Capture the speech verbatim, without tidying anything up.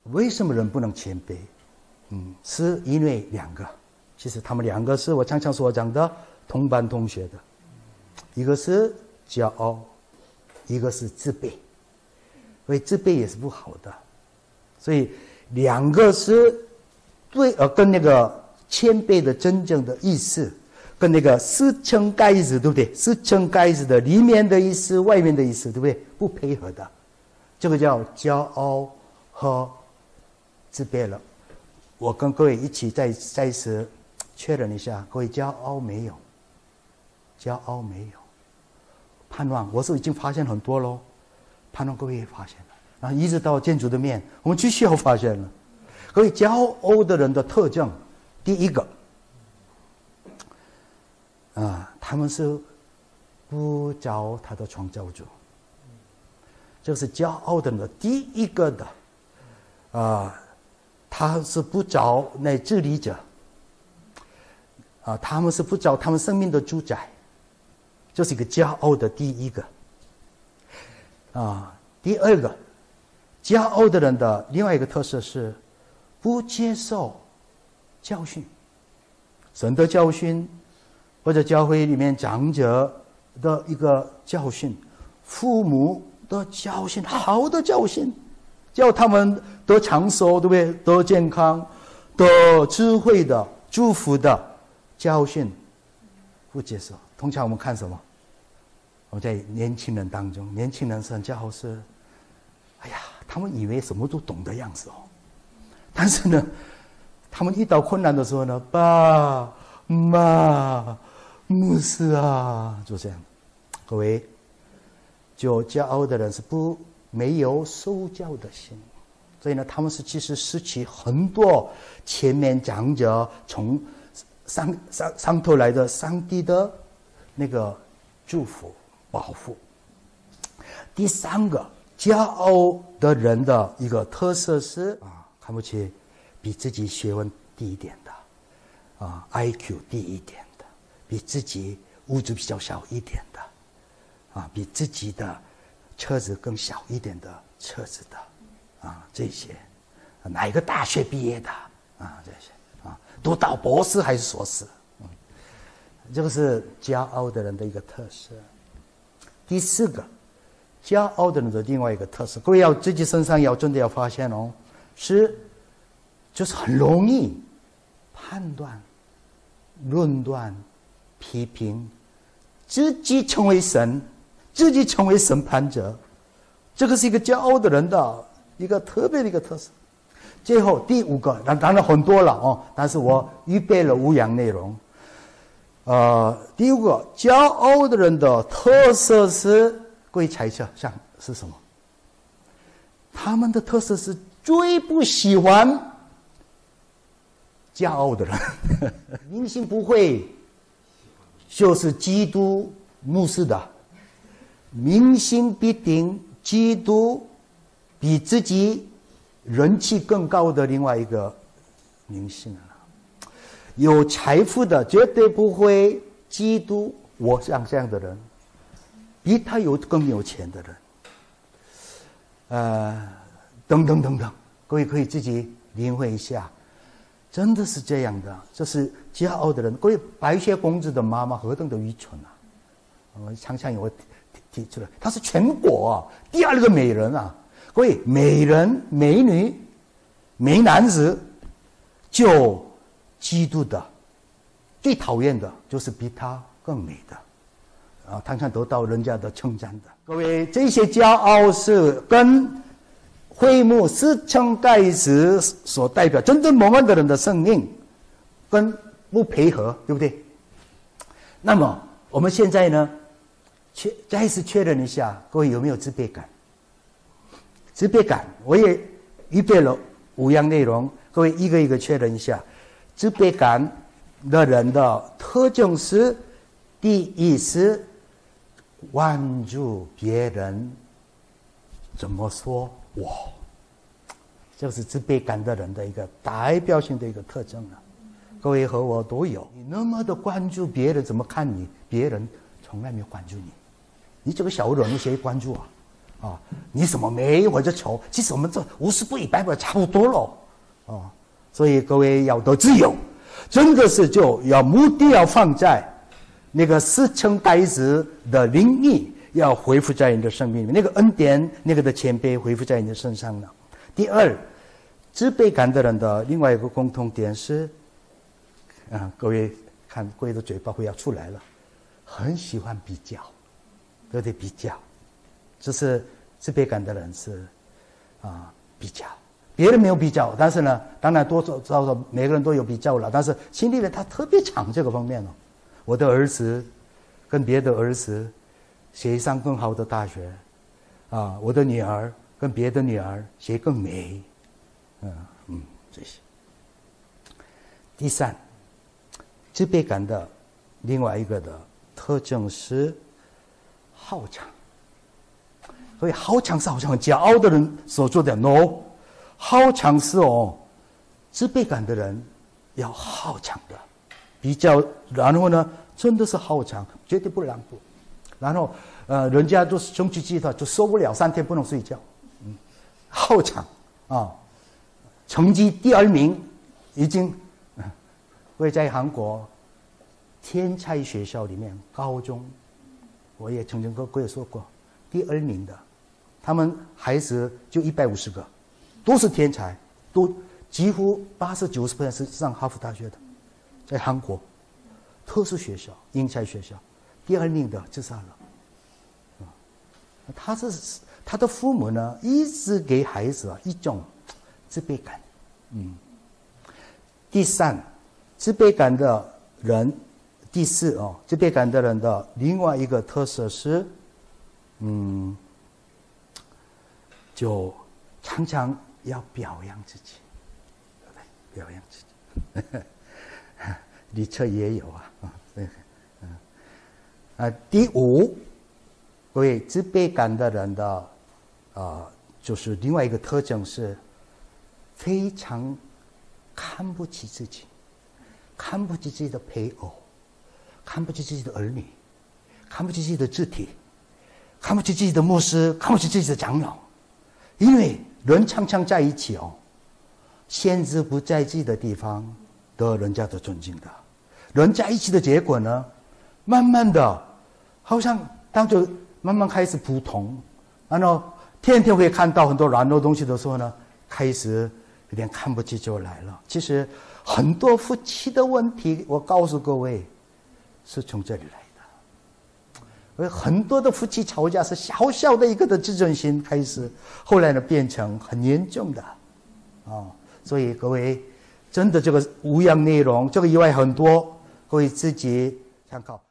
为什么人不能谦卑？嗯，是因为两个，其实他们两个是我常常所讲的同班同学的，一个是骄傲，一个是自卑。所以自卑也是不好的，所以两个是对呃跟那个谦卑的真正的意思，跟那个四层盖子对不对？四层盖子的里面的意思、外面的意思对不对？不配合的，这个叫骄傲和自卑了。我跟各位一起再再一次确认一下，各位骄傲没有？骄傲没有？盼望我是已经发现很多咯。盼望各位也发现了，然后一直到建筑的面，我们继续要发现了。各位骄傲的人的特征，第一个，啊，他们是不找他的创造主，这是骄傲的人的第一个的，啊，他是不找那治理者，啊，他们是不找他们生命的主宰，这是一个骄傲的第一个。啊，第二个，骄傲的人的另外一个特色是不接受教训，神的教训，或者教会里面长者的一个教训，父母的教训，好的教训，叫他们得长寿，对不对？得健康，得智慧的祝福的教训，不接受。通常我们看什么？我在年轻人当中，年轻人是很骄傲，是，哎呀，他们以为什么都懂的样子哦。但是呢，他们遇到困难的时候呢，爸妈牧师啊，就这样。各位，就骄傲的人是不没有受教的心，所以呢，他们是其实失去很多前面讲者从上上上头来的上帝的那个祝福。保护。第三个，骄傲的人的一个特色是啊，看不起比自己学问低一点的，啊 ，I Q 低一点的，比自己物质比较小一点的，啊，比自己的车子更小一点的车子的，啊，这些，哪一个大学毕业的啊，这些啊，读到博士还是硕士，嗯，这个是骄傲的人的一个特色。第四个，骄傲的人的另外一个特色，各位要自己身上要真的要发现哦，是就是很容易判断、论断、批评，自己成为神，自己成为审判者，这个是一个骄傲的人的一个特别的一个特色。最后第五个，当然很多了哦，但是我预备了五样内容。呃，第五个，骄傲的人的特色是，各位猜测像是什么？他们的特色是最不喜欢骄傲的人。明星不会就是基督牧师的，明星必定基督比自己人气更高的另外一个明星啊。有财富的绝对不会嫉妒我像这样的人，比他有更有钱的人，呃，等等等等，各位可以自己领会一下，真的是这样的。这是骄傲的人。各位，白雪公主的妈妈何等的愚蠢啊！我常常有提提出来，她是全国啊第二个美人啊。各位，美人、美女、美男子，就嫉妒的，最讨厌的就是比他更美的，啊，常常得到人家的称赞的。各位，这些骄傲是跟会幕四层盖子所代表真正蒙恩的人的生命跟不配合，对不对？那么我们现在呢，确再次确认一下，各位有没有自卑感？自卑感，我也预备了五样内容，各位一个一个确认一下。自卑感的人的特征是：第一是关注别人怎么说我，这是自卑感的人的一个代表性的一个特征了。各位和我都有，你那么的关注别人怎么看你，别人从来没有关注你，你这个小人谁关注啊？ 啊，你什么美或者丑，其实我们这五十步一百步差不多了，啊，所以各位要得自由，真的是就要目的要放在那个死成呆子的灵力要恢复在你的生命里面，那个恩典那个的谦卑恢复在你的身上了。第二，自卑感的人的另外一个共同点是，啊，各位看各位的嘴巴会要出来了，很喜欢比较，都得比较。这是自卑感的人是啊比较，别人没有比较，但是呢，当然多少少少每个人都有比较了，但是心里面他特别强这个方面哦。我的儿子跟别的儿子谁上更好的大学啊？我的女儿跟别的女儿谁更美？嗯嗯，这些。第三，自卑感的另外一个的特征是好强。所以好强是好像很骄傲的人所做的 no， 好强是哦，自卑感的人要好强的，比较，然后呢，真的是好强，绝对不让步。然后呃，人家都是中期计划就受不了，三天不能睡觉，嗯，好强啊，成绩第二名，已经，会在韩国天才学校里面，高中，我也曾经跟各位说过，第二名的。他们孩子就一百五十个，都是天才，都几乎八十九十 percent 是上哈佛大学的，在韩国特殊学校、英才学校，第二名的自杀了。啊，他是他的父母呢，一直给孩子啊一种自卑感。嗯。第三，自卑感的人，第四哦，自卑感的人的另外一个特色是，嗯。就常常要表扬自己，对不对？表扬自己，李彻也有啊，嗯啊，第五，各位自卑感的人的啊、呃，就是另外一个特征是，非常看不起自己，看不起自己的配偶，看不起自己的儿女，看不起自己的肢体，看不起自己的牧师，看不起自己的长老。因为人常常在一起哦，限制不在自己的地方得人家的尊敬的，人在一起的结果呢，慢慢的，好像当就慢慢开始不同，然后天天会看到很多软弱东西的时候呢，开始有点看不起就来了。其实很多夫妻的问题，我告诉各位，是从这里来的。很多的夫妻吵架是小小的一个的自尊心开始，后来呢变成很严重的，啊、哦，所以各位真的这个五样内容，这个以外很多，各位自己参考。